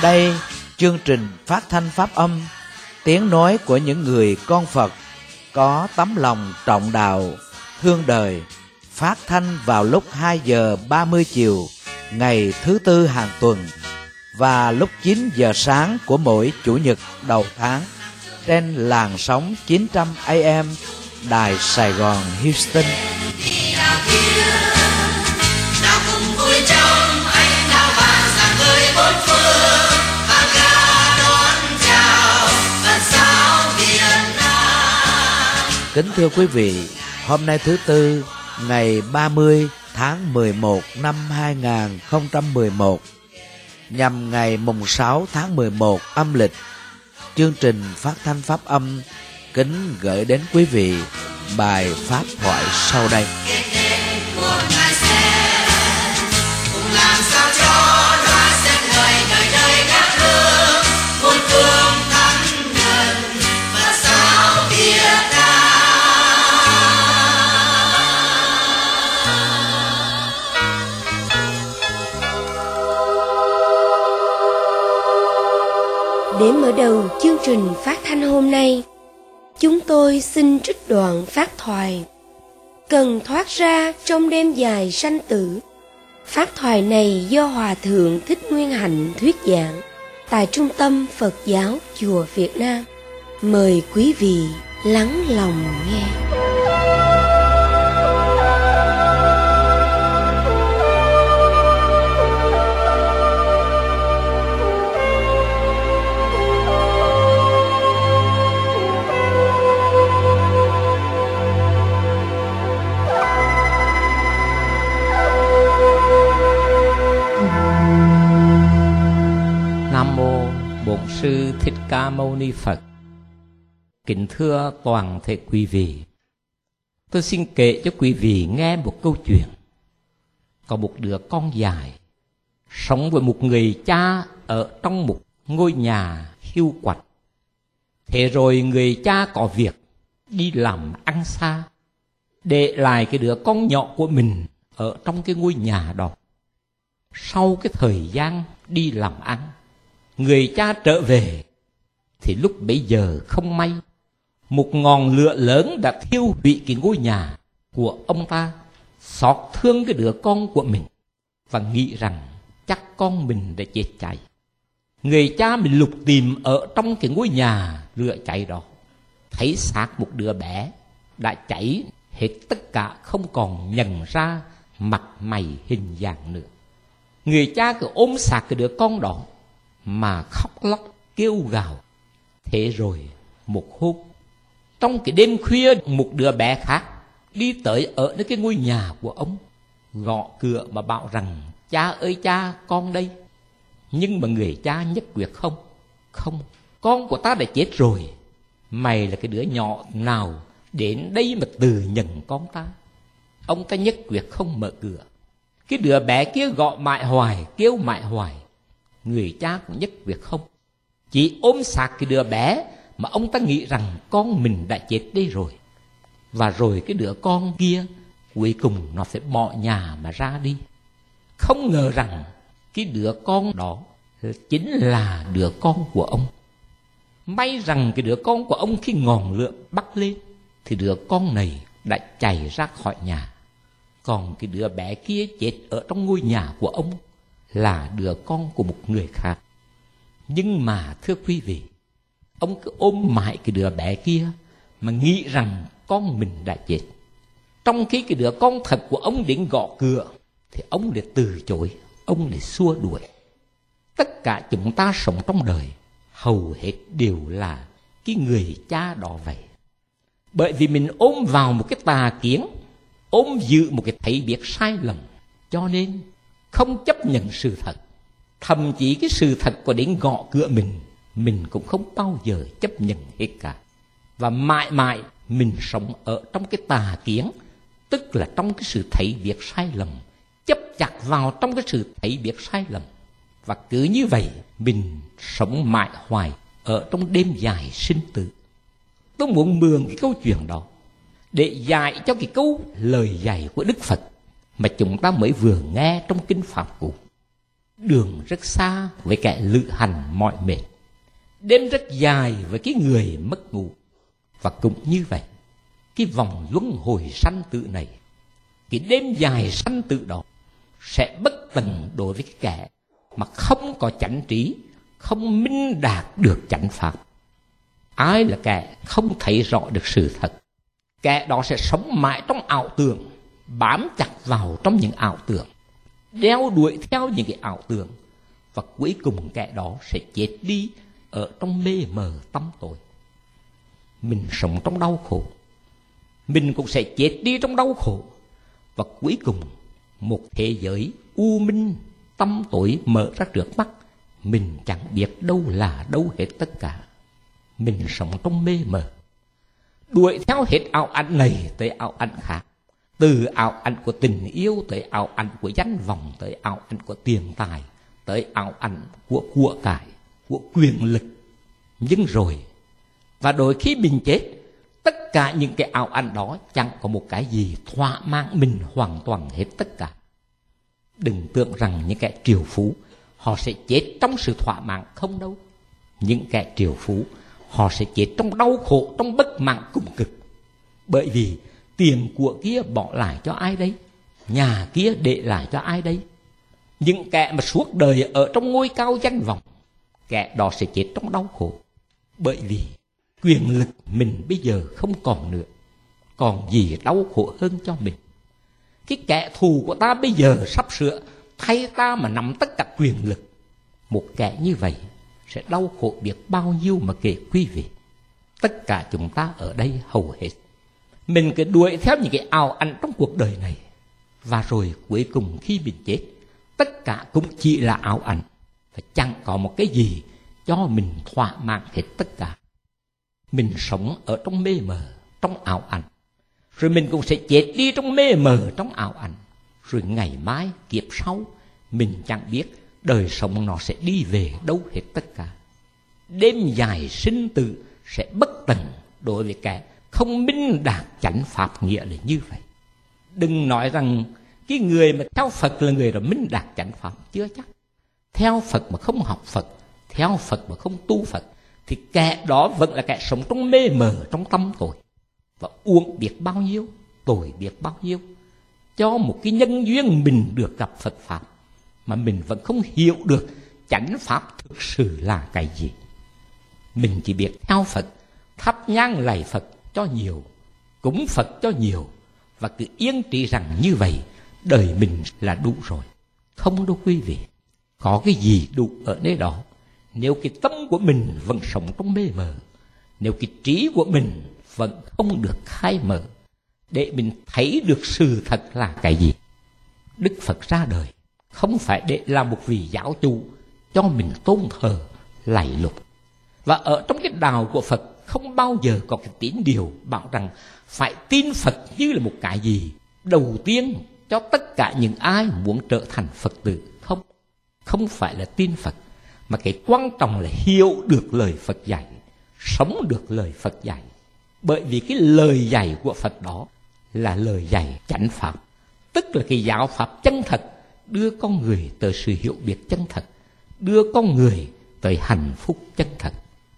Đây, chương trình phát thanh pháp âm, tiếng nói của những người con Phật có tấm lòng trọng đạo, thương đời, phát thanh vào lúc 2 giờ 30 chiều ngày thứ Tư hàng tuần và lúc 9 giờ sáng của mỗi Chủ nhật đầu tháng trên làn sóng 900 AM Đài Sài Gòn Houston. Kính thưa quý vị, hôm nay thứ Tư, ngày 30 tháng 11 năm 2011, nhằm ngày mùng 6 tháng 11 âm lịch, chương trình phát thanh pháp âm kính gửi đến quý vị bài pháp thoại sau đây. Để mở đầu chương trình phát thanh hôm nay, chúng tôi xin trích đoạn phát thoại Cần thoát ra trong đêm dài sanh tử. Phát thoại này do Hòa Thượng Thích Nguyên Hạnh thuyết giảng tại Trung tâm Phật giáo Chùa Việt Nam. Mời quý vị lắng lòng nghe. Nam mô Bổn Sư Thích Ca Mâu Ni Phật. Kính thưa toàn thể quý vị, tôi xin kể cho quý vị nghe một câu chuyện. Có một đứa con dài sống với một người cha ở trong một ngôi nhà hiu quạnh. Thế rồi người cha có việc đi làm ăn xa, để lại cái đứa con nhỏ của mình ở trong cái ngôi nhà đó. Sau cái thời gian đi làm ăn, người cha trở về thì lúc bấy giờ không may, một ngọn lửa lớn đã thiêu hủy cái ngôi nhà của ông ta. Xót thương cái đứa con của mình và nghĩ rằng chắc con mình đã chết cháy. Người cha mình lục tìm ở trong cái ngôi nhà lửa cháy đó, thấy xác một đứa bé đã cháy hết tất cả, không còn nhận ra mặt mày hình dạng nữa. Người cha cứ ôm xác cái đứa con đó mà khóc lóc kêu gào. Thế rồi một hôm, trong cái đêm khuya, một đứa bé khác đi tới ở cái ngôi nhà của ông, gõ cửa mà bảo rằng: cha ơi cha, con đây. Nhưng mà người cha nhất quyết không, con của ta đã chết rồi. Mày là cái đứa nhỏ nào đến đây mà từ nhận con ta? Ông ta nhất quyết không mở cửa. Cái đứa bé kia gọi mãi hoài, kêu mãi hoài, người cha cũng nhất quyết không. Chỉ ôm xác cái đứa bé mà ông ta nghĩ rằng con mình đã chết đây rồi. Và rồi cái đứa con kia cuối cùng nó sẽ bỏ nhà mà ra đi. Không ngờ rằng cái đứa con đó chính là đứa con của ông. May rằng cái đứa con của ông khi ngọn lửa bắt lên thì đứa con này đã chạy ra khỏi nhà. Còn cái đứa bé kia chết ở trong ngôi nhà của ông là đứa con của một người khác. Nhưng mà thưa quý vị, ông cứ ôm mãi cái đứa bé kia mà nghĩ rằng con mình đã chết. Trong khi cái đứa con thật của ông đến gõ cửa thì ông lại từ chối, ông lại xua đuổi. Tất cả chúng ta sống trong đời hầu hết đều là cái người cha đó vậy. Bởi vì mình ôm vào một cái tà kiến, ôm giữ một cái thấy biết sai lầm, cho nên không chấp nhận sự thật. Thậm chí cái sự thật có đến gõ cửa mình cũng không bao giờ chấp nhận hết cả. Và mãi mãi mình sống ở trong cái tà kiến, tức là trong cái sự thấy biết sai lầm, chấp chặt vào trong cái sự thấy biết sai lầm. Và cứ như vậy mình sống mãi hoài ở trong đêm dài sinh tử. Tôi muốn mượn cái câu chuyện đó để dạy cho cái câu lời dạy của Đức Phật mà chúng ta mới vừa nghe trong Kinh Pháp Cú. Đường rất xa với kẻ lữ hành mỏi mệt, đêm rất dài với cái người mất ngủ. Và cũng như vậy, cái vòng luân hồi sanh tử này, cái đêm dài sanh tử đó sẽ bất tận đối với cái kẻ mà không có chánh trí, không minh đạt được chánh pháp. Ai là kẻ không thấy rõ được sự thật? Kẻ đó sẽ sống mãi trong ảo tưởng, bám chặt vào trong những ảo tưởng, đeo đuổi theo những cái ảo tưởng, và cuối cùng kẻ đó sẽ chết đi ở trong mê mờ tăm tối. Mình sống trong đau khổ, mình cũng sẽ chết đi trong đau khổ, và cuối cùng một thế giới u minh tăm tối mở ra trước mắt. Mình chẳng biết đâu là đâu hết tất cả. Mình sống trong mê mờ, đuổi theo hết ảo ảnh này tới ảo ảnh khác, từ ảo ảnh của tình yêu tới ảo ảnh của danh vọng, tới ảo ảnh của tiền tài, tới ảo ảnh của cải, của quyền lực. Nhưng rồi, và đôi khi mình chết, tất cả những cái ảo ảnh đó chẳng có một cái gì thỏa mãn mình hoàn toàn hết tất cả. Đừng tưởng rằng những kẻ triệu phú họ sẽ chết trong sự thỏa mãn, không đâu. Những kẻ triệu phú họ sẽ chết trong đau khổ, trong bất mãn cùng cực. Bởi vì tiền của kia bỏ lại cho ai đấy? Nhà kia để lại cho ai đấy? Những kẻ mà suốt đời ở trong ngôi cao danh vọng, kẻ đó sẽ chết trong đau khổ. Bởi vì quyền lực mình bây giờ không còn nữa, còn gì đau khổ hơn cho mình? Cái kẻ thù của ta bây giờ sắp sửa thay ta mà nắm tất cả quyền lực. Một kẻ như vậy sẽ đau khổ biết bao nhiêu mà kể quý vị. Tất cả chúng ta ở đây hầu hết, mình cứ đuổi theo những cái ảo ảnh trong cuộc đời này, và rồi cuối cùng khi mình chết, tất cả cũng chỉ là ảo ảnh, và chẳng có một cái gì cho mình thỏa mãn hết tất cả. Mình sống ở trong mê mờ, trong ảo ảnh, rồi mình cũng sẽ chết đi trong mê mờ, trong ảo ảnh. Rồi ngày mai, kiếp sau, mình chẳng biết đời sống nó sẽ đi về đâu hết tất cả. Đêm dài sinh tử sẽ bất tận đối với kẻ không minh đạt chánh pháp, nghĩa là như vậy. Đừng nói rằng cái người mà theo Phật là người đó minh đạt chánh pháp, chưa chắc. Theo Phật mà không học Phật, theo Phật mà không tu Phật, thì kẻ đó vẫn là kẻ sống trong mê mờ, trong tâm tội, và uổng biết bao nhiêu, tội biết bao nhiêu, cho một cái nhân duyên mình được gặp Phật Pháp, mà mình vẫn không hiểu được chánh Pháp thực sự là cái gì. Mình chỉ biết theo Phật, thắp nhang lạy Phật cho nhiều, cúng Phật cho nhiều, và cứ yên trị rằng như vậy đời mình là đủ rồi. Không đâu quý vị, có cái gì đủ ở nơi đó nếu cái tâm của mình vẫn sống trong mê mờ, nếu cái trí của mình vẫn không được khai mở để mình thấy được sự thật là cái gì. Đức Phật ra đời không phải để làm một vị giáo chủ cho mình tôn thờ lạy lục. Và ở trong cái đạo của Phật không bao giờ có cái tín điều bảo rằng phải tin Phật như là một cái gì đầu tiên cho tất cả những ai muốn trở thành Phật tử. Không, không phải là tin Phật, mà cái quan trọng là hiểu được lời Phật dạy, sống được lời Phật dạy. Bởi vì cái lời dạy của Phật đó là lời dạy chánh pháp, tức là cái giáo pháp chân thật, đưa con người tới sự hiểu biết chân thật, đưa con người tới hạnh phúc chân thật.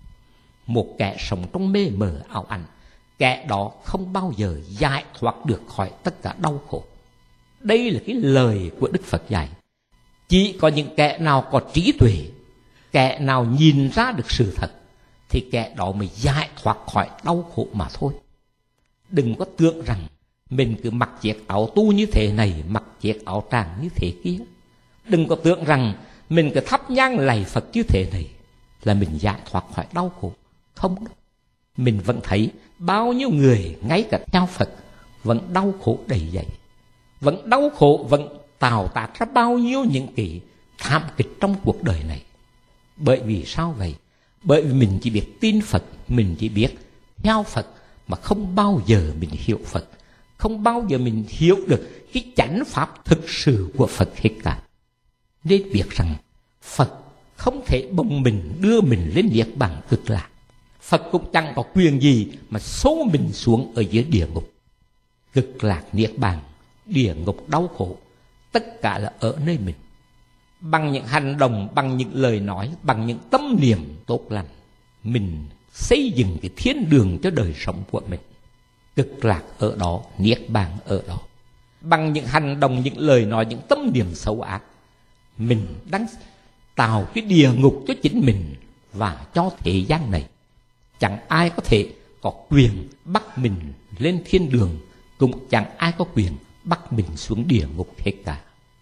Một kẻ sống trong mê mờ ảo ảnh, kẻ đó không bao giờ giải thoát được khỏi tất cả đau khổ. Đây là cái lời của Đức Phật dạy. Chỉ có những kẻ nào có trí tuệ, kẻ nào nhìn ra được sự thật, thì kẻ đó mới giải thoát khỏi đau khổ mà thôi. Đừng có tưởng rằng mình cứ mặc chiếc áo tu như thế này, mặc chiếc áo tràng như thế kia. Đừng có tưởng rằng mình cứ thắp nhang lạy Phật như thế này là mình giải thoát khỏi đau khổ. Không đâu. Mình vẫn thấy bao nhiêu người ngay cả theo Phật vẫn đau khổ đầy dẫy, vẫn đau khổ, vẫn tạo tác ra bao nhiêu những cái thảm kịch trong cuộc đời này. Bởi vì sao vậy? Bởi vì mình chỉ biết tin Phật, mình chỉ biết theo Phật, mà không bao giờ mình hiểu Phật, không bao giờ mình hiểu được cái chánh pháp thực sự của Phật hết cả. Nên biết rằng Phật không thể bồng mình đưa mình lên niết bàn cực lạc. Phật cũng chẳng có quyền gì mà xô mình xuống ở dưới địa ngục. Cực lạc niết bàn, địa ngục đau khổ, tất cả là ở nơi mình. bằng những hành động, bằng những lời nói, bằng những tâm niệm tốt lành, mình xây dựng cái thiên đường cho đời sống của mình. Cực lạc ở đó, niết bàn ở đó. Bằng những hành động, những lời nói, những tâm niệm xấu ác, mình đang tạo cái địa ngục cho chính mình và cho thế gian này. Chẳng ai có thể có quyền bắt mình lên thiên đường, cũng chẳng ai có quyền bắt mình xuống địa ngục hết cả.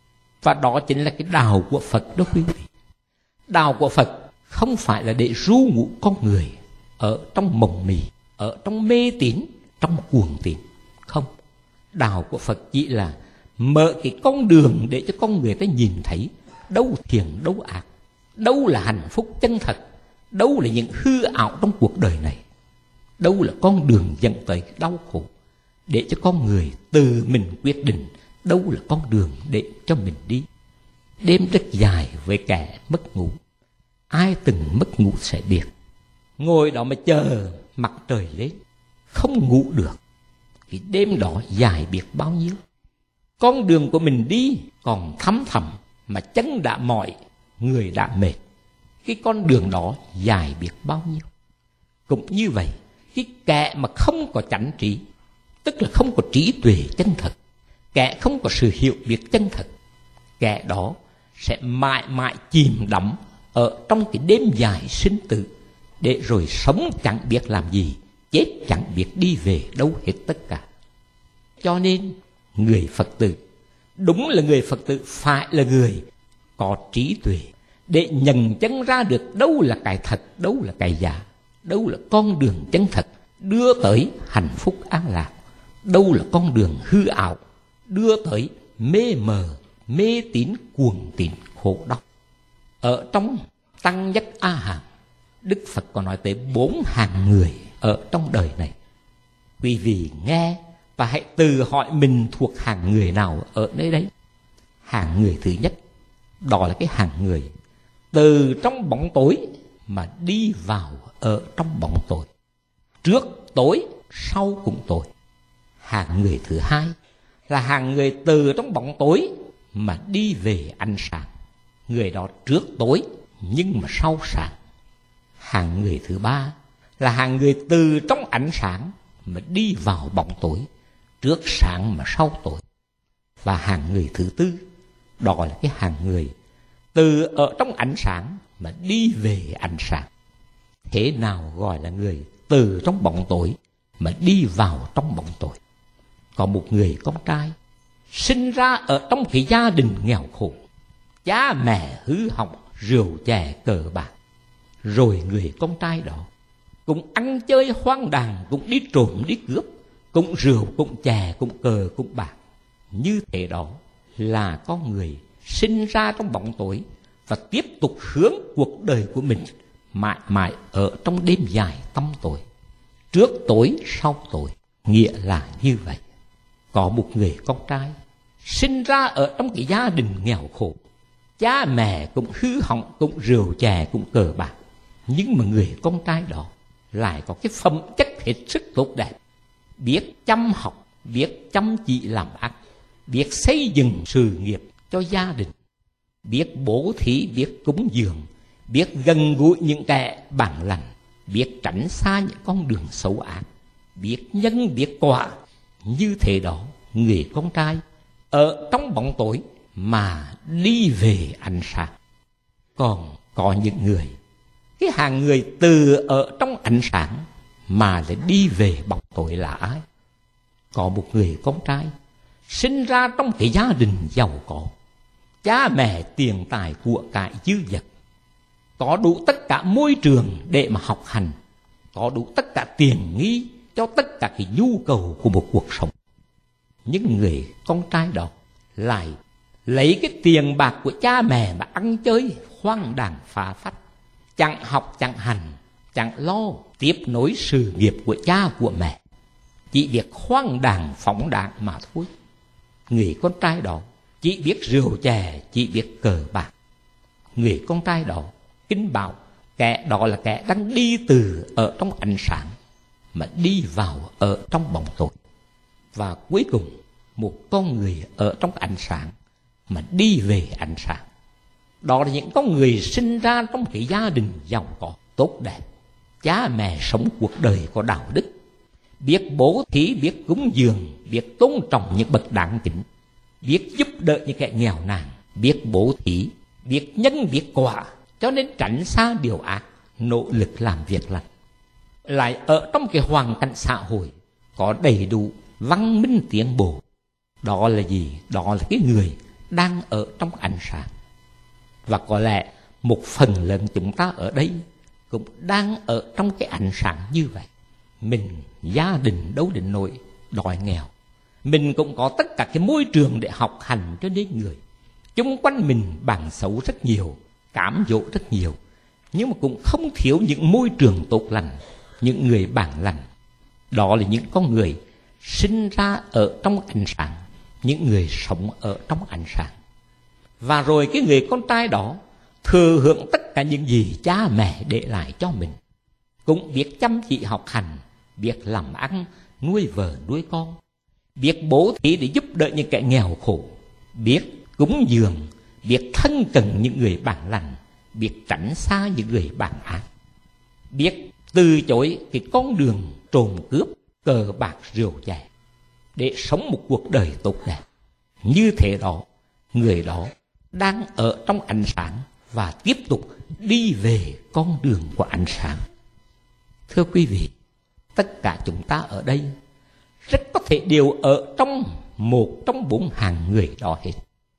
Và đó chính là cái đạo của Phật đó quý vị. Đạo của Phật không phải là để ru ngủ con người ở trong mộng mị, ở trong mê tín, trong cuồng tín. Không. Đạo của Phật chỉ là mở cái con đường để cho con người ta nhìn thấy đâu thiện đâu ác, đâu là hạnh phúc chân thật, đâu là những hư ảo trong cuộc đời này, đâu là con đường dẫn tới đau khổ, để cho con người tự mình quyết định đâu là con đường để cho mình đi. Đêm rất dài với kẻ mất ngủ, ai từng mất ngủ sẽ biết. Ngồi đó mà chờ mặt trời lên, không ngủ được. Cái đêm đó dài biết bao nhiêu. Con đường của mình đi còn thăm thẳm mà chân đã mỏi, người đã mệt. Cái con đường đó dài biết bao nhiêu. Cũng như vậy, cái kẻ mà không có chánh trí, tức là không có trí tuệ chân thật, kẻ không có sự hiểu biết chân thật, kẻ đó sẽ mãi mãi chìm đắm ở trong cái đêm dài sinh tử, để rồi sống chẳng biết làm gì, chết chẳng biết đi về đâu hết tất cả. Cho nên người Phật tử, đúng là người Phật tử phải là người có trí tuệ để nhận chân ra được đâu là cái thật, đâu là cái giả, đâu là con đường chân thật đưa tới hạnh phúc an lạc, đâu là con đường hư ảo đưa tới mê mờ, mê tín, cuồng tín, khổ đau. Ở trong Tăng Nhất A Hàm, Đức Phật có nói tới 4 hạng người ở trong đời này. Quý vị nghe và hãy tự hỏi mình thuộc hạng người nào ở nơi đấy. Hạng người thứ nhất, đó là cái hạng người từ trong bóng tối mà đi vào ở trong bóng tối, trước tối sau cũng tối. Hạng người thứ hai là hạng người từ trong bóng tối mà đi về ánh sáng, người đó trước tối nhưng mà sau sáng. Hạng người thứ ba là hạng người từ trong ánh sáng mà đi vào bóng tối, trước sáng mà sau tối. Và hạng người thứ tư, đó là cái hạng người từ ở trong ánh sáng mà đi về ánh sáng. Thế nào gọi là người từ trong bóng tối mà đi vào trong bóng tối? Có một người con trai sinh ra ở trong cái gia đình nghèo khổ, cha mẹ hư hỏng, rượu chè cờ bạc. Rồi người con trai đó cũng ăn chơi hoang đàng, cũng đi trộm đi cướp, cũng rượu, cũng chè, cũng cờ, cũng bạc. Như thế đó là con người sinh ra trong bóng tối và tiếp tục hướng cuộc đời của mình mãi mãi ở trong đêm dài tăm tối, trước tối sau tối. Nghĩa là như vậy. Có một người con trai sinh ra ở trong cái gia đình nghèo khổ, cha mẹ cũng hư hỏng, cũng rượu chè, cũng cờ bạc. Nhưng mà người con trai đó lại có cái phẩm chất hết sức tốt đẹp, biết chăm học, biết chăm chỉ làm ăn, biết xây dựng sự nghiệp cho gia đình, biết bố thí, biết cúng dường, biết gần gũi những kẻ bản lành, biết tránh xa những con đường xấu ác, biết nhân biết quả. Như thế đó, người con trai ở trong bóng tối mà đi về ánh sáng. Còn có những người, cái hàng người từ ở trong ánh sáng mà lại đi về bóng tối là ai? Có một người con trai sinh ra trong cái gia đình giàu có, cha mẹ tiền tài của cải dư dật, có đủ tất cả môi trường để mà học hành, có đủ tất cả tiền nghi cho tất cả cái nhu cầu của một cuộc sống. Nhưng người con trai đó lại lấy cái tiền bạc của cha mẹ mà ăn chơi hoang đàng phá phách, chẳng học chẳng hành, chẳng lo tiếp nối sự nghiệp của cha của mẹ, chỉ việc hoang đàng phóng đảng mà thôi. Người con trai đó chỉ biết rượu chè, chỉ biết cờ bạc. Người con trai đó kinh bảo kẻ đó là kẻ đang đi từ ở trong ánh sáng mà đi vào ở trong bóng tối. Và cuối cùng một con người ở trong ánh sáng mà đi về ánh sáng. Đó là những con người sinh ra trong cái gia đình giàu có, tốt đẹp. Cha mẹ sống cuộc đời có đạo đức, biết bố thí, biết cúng dường, biết tôn trọng những bậc đáng kính, biết giúp đỡ những kẻ nghèo nàn, biết bố thí, biết nhân biết quả, cho nên tránh xa điều ác, nỗ lực làm việc lành. Lại ở trong cái hoàn cảnh xã hội có đầy đủ văn minh tiến bộ. Đó là gì? Đó là cái người đang ở trong ánh sáng. Và có lẽ một phần lớn chúng ta ở đây cũng đang ở trong cái ánh sáng như vậy. Mình gia đình đâu đến nỗi đói nghèo, mình cũng có tất cả cái môi trường để học hành cho nên người. Chung quanh mình bạn xấu rất nhiều, cám dỗ rất nhiều, nhưng mà cũng không thiếu những môi trường tốt lành, những người bạn lành. Đó là những con người sinh ra ở trong ánh sáng, những người sống ở trong ánh sáng. Và rồi cái người con trai đó thừa hưởng tất cả những gì cha mẹ để lại cho mình, cũng biết chăm chỉ học hành, biết làm ăn, nuôi vợ nuôi con, biết bố thí để giúp đỡ những kẻ nghèo khổ, biết cúng dường, biết thân cận những người bạn lành, biết tránh xa những người bạn ác, biết từ chối cái con đường trộm cướp, cờ bạc rượu chè để sống một cuộc đời tốt đẹp. Như thế đó, người đó đang ở trong ánh sáng và tiếp tục đi về con đường của ánh sáng. Thưa quý vị, tất cả chúng ta ở đây rất có thể đều ở trong một trong 4 hàng người đó hết.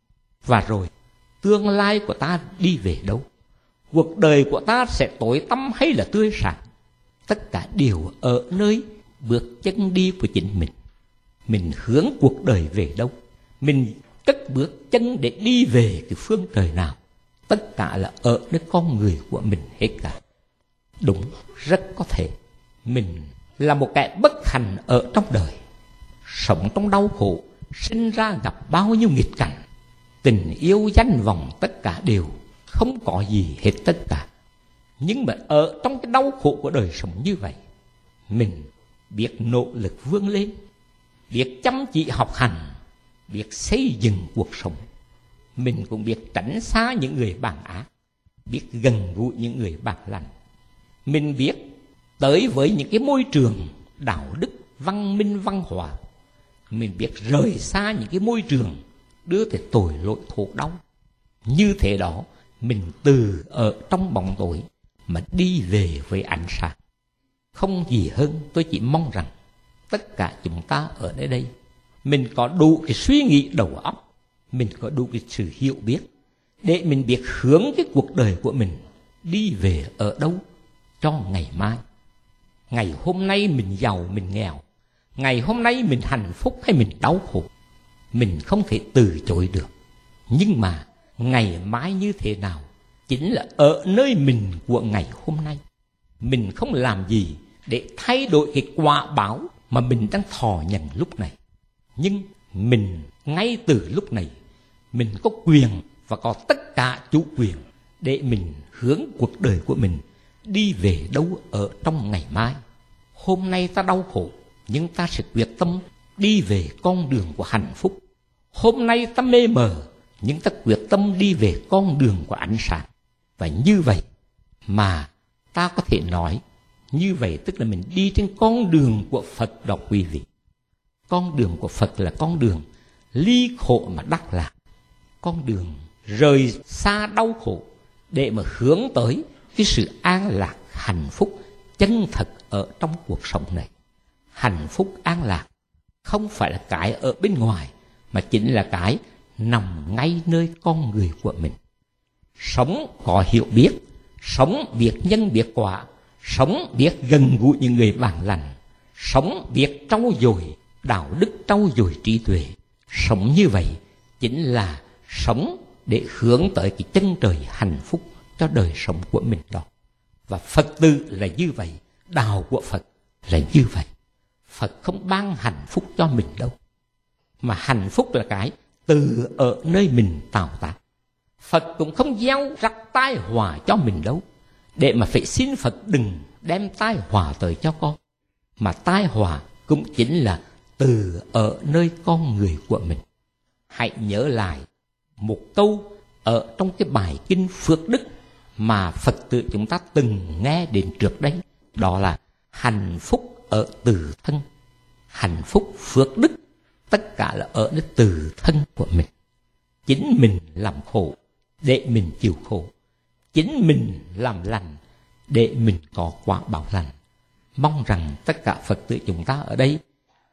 Và rồi tương lai của ta đi về đâu? Cuộc đời của ta sẽ tối tăm hay là tươi sáng? Tất cả đều ở nơi bước chân đi của chính mình. Mình hướng cuộc đời về đâu? Mình cất bước chân để đi về cái phương trời nào? Tất cả là ở nơi con người của mình hết cả. Đúng, rất có thể mình là một kẻ bất hạnh ở trong đời, sống trong đau khổ, sinh ra gặp bao nhiêu nghịch cảnh, tình yêu danh vọng tất cả đều không có gì hết tất cả. Nhưng mà ở trong cái đau khổ của đời sống như vậy, mình biết nỗ lực vươn lên, biết chăm chỉ học hành, biết xây dựng cuộc sống. Mình cũng biết tránh xa những người bạn ác, biết gần gũi những người bạn lành. Mình biết tới với những cái môi trường đạo đức, văn minh, văn hóa. Mình biết rời xa những cái môi trường đưa tới tội lỗi khổ đau. Như thế đó, mình từ ở trong bóng tối mà đi về với ánh sáng. Không gì hơn, tôi chỉ mong rằng tất cả chúng ta ở nơi đây, mình có đủ cái suy nghĩ đầu óc, mình có đủ cái sự hiểu biết để mình biết hướng cái cuộc đời của mình đi về ở đâu cho ngày mai. Ngày hôm nay mình giàu, mình nghèo, ngày hôm nay mình hạnh phúc hay mình đau khổ, mình không thể từ chối được. Nhưng mà ngày mai như thế nào chính là ở nơi mình của ngày hôm nay. Mình không làm gì để thay đổi cái quả báo mà mình đang thọ nhận lúc này. Nhưng mình ngay từ lúc này, mình có quyền và có tất cả chủ quyền để mình hướng cuộc đời của mình đi về đâu ở trong ngày mai. Hôm nay ta đau khổ, nhưng ta sẽ quyết tâm đi về con đường của hạnh phúc. Hôm nay ta mê mờ, nhưng ta quyết tâm đi về con đường của ánh sáng. Và như vậy mà ta có thể nói, như vậy tức là mình đi trên con đường của Phật đó quý vị. Con đường của Phật là con đường ly khổ mà đắc lạc, con đường rời xa đau khổ để mà hướng tới cái sự an lạc, hạnh phúc chân thật ở trong cuộc sống này. Hạnh phúc an lạc không phải là cái ở bên ngoài, mà chính là cái nằm ngay nơi con người của mình. Sống có hiểu biết, sống biết nhân biết quả, sống biết gần gũi những người bạn lành, sống biết trau dồi đạo đức, trau dồi trí tuệ. Sống như vậy chính là sống để hướng tới cái chân trời hạnh phúc cho đời sống của mình đó. Và Phật tử là như vậy, đạo của Phật là như vậy. Phật không ban hạnh phúc cho mình đâu, mà hạnh phúc là cái từ ở nơi mình tạo tác. Phật cũng không gieo rắc tai họa cho mình đâu, để mà phải xin Phật đừng đem tai họa tới cho con. Mà tai họa cũng chính là từ ở nơi con người của mình. Hãy nhớ lại một câu ở trong cái bài kinh Phước Đức mà Phật tử chúng ta từng nghe đến trước đây. Đó là hạnh phúc ở từ thân, hạnh phúc phước đức, tất cả là ở nơi từ thân của mình. Chính mình làm khổ để mình chịu khổ, chính mình làm lành để mình có quả báo lành. Mong rằng tất cả Phật tử chúng ta ở đây,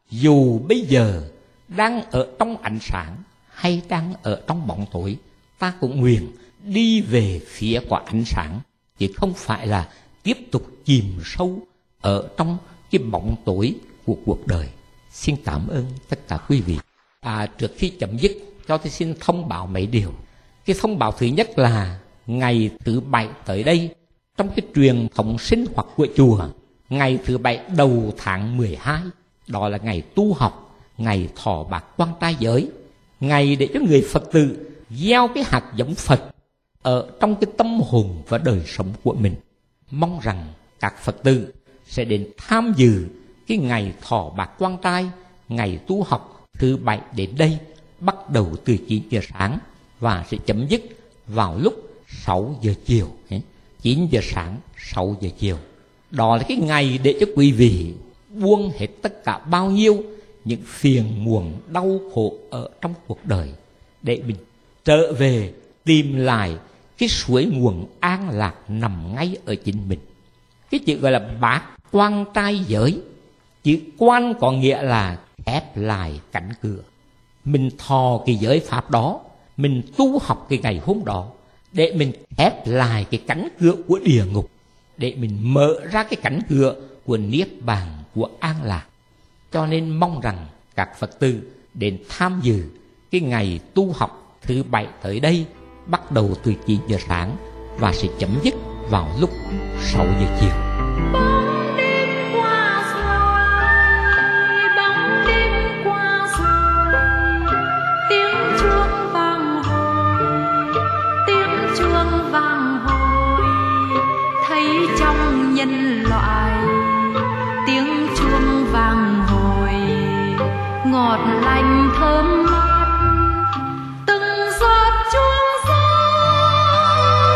dù bây giờ đang ở trong ánh sáng hay đang ở trong bóng tối, ta cũng nguyện đi về phía của ánh sáng, chứ không phải là tiếp tục chìm sâu ở trong cái bóng tối của cuộc đời. Xin cảm ơn tất cả quý vị. Trước khi chấm dứt, cho tôi xin thông báo mấy điều. Cái thông báo thứ nhất là ngày thứ Bảy tới đây, trong cái truyền thống sinh hoạt của chùa, ngày thứ Bảy đầu tháng 12, đó là ngày tu học, ngày thọ bạc quan trai giới, ngày để cho người Phật tử gieo cái hạt giống Phật ở trong cái tâm hồn và đời sống của mình. Mong rằng các Phật tử sẽ đến tham dự cái ngày thọ bạc quan trai, ngày tu học thứ Bảy đến đây, bắt đầu từ 9 giờ sáng và sẽ chấm dứt vào lúc 6 giờ chiều. 9 giờ sáng, 6 giờ chiều. Đó là cái ngày để cho quý vị buông hết tất cả bao nhiêu những phiền muộn đau khổ ở trong cuộc đời, để mình trở về tìm lại cái suối nguồn an lạc nằm ngay ở chính mình. Cái chữ gọi là bát quan trai giới. Chữ quan có nghĩa là khép lại cánh cửa. Mình thọ cái giới pháp đó, mình tu học cái ngày hôm đó, để mình khép lại cái cánh cửa của địa ngục, để mình mở ra cái cánh cửa của niết bàn, của an lạc. Cho nên mong rằng các Phật tử đến tham dự cái ngày tu học thứ Bảy tới đây, bắt đầu từ 9 giờ sáng và sẽ chấm dứt vào lúc 6 giờ chiều. Bóng đêm qua rồi, bóng đêm qua rồi, tiếng chuông vang hồi, tiếng chuông vang hồi, thấy trong nhân loại tiếng chuông vang hồi, ngọt lành thơm mát, từng giọt chuông rơi.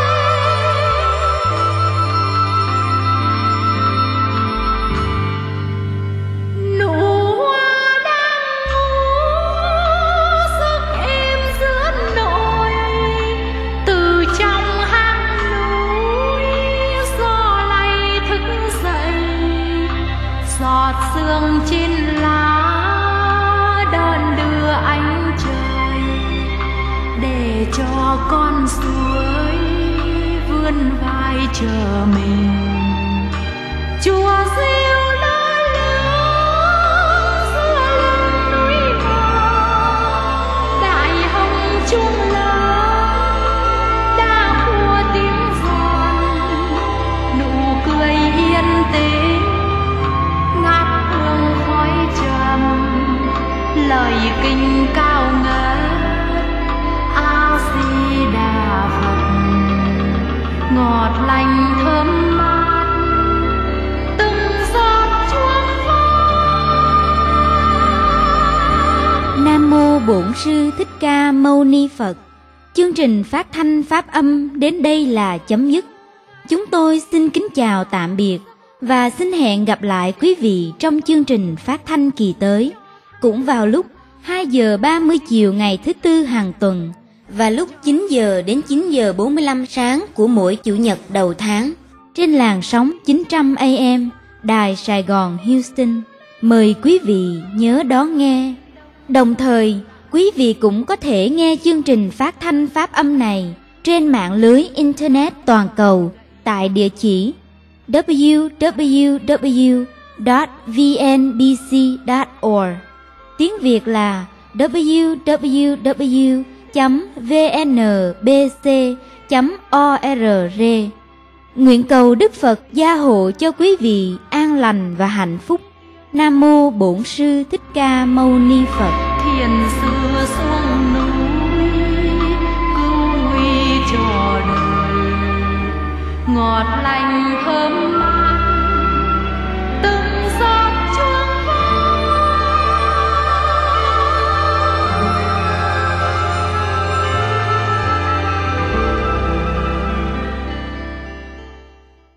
Nụ hoa đang ngủ giấc êm giữa nội, từ trong hang núi gió lay thức dậy, giọt sương trên lá đón đưa ánh trời, để cho con suối vươn vai chờ mình. Chùa Diêu lơ lửng giữa lưng núi mờ, đại hồng chuông lớn đã khua tiếng giòn, nụ cười yên tĩnh ngát hương khói trầm, lời kinh cao ngất A Di Đà Phật, ngọt lành thơm mát, từng giọt chuông vang. Nam mô Bổn Sư Thích Ca Mâu Ni Phật. Chương trình phát thanh pháp âm đến đây là chấm dứt. Chúng tôi xin kính chào tạm biệt và xin hẹn gặp lại quý vị trong chương trình phát thanh kỳ tới, cũng vào lúc 2 giờ 30 chiều ngày thứ Tư hàng tuần và lúc 9 giờ đến 9 giờ 45 sáng của mỗi Chủ nhật đầu tháng trên làn sóng 900 AM Đài Sài Gòn Houston. Mời quý vị nhớ đón nghe. Đồng thời, quý vị cũng có thể nghe chương trình phát thanh pháp âm này trên mạng lưới Internet toàn cầu tại địa chỉ www.vnbc.org. Tiếng Việt là www.vnbc.org. Nguyện cầu Đức Phật gia hộ cho quý vị an lành và hạnh phúc. Nam mô Bổn Sư Thích Ca Mâu Ni Phật. Thiền sư xuống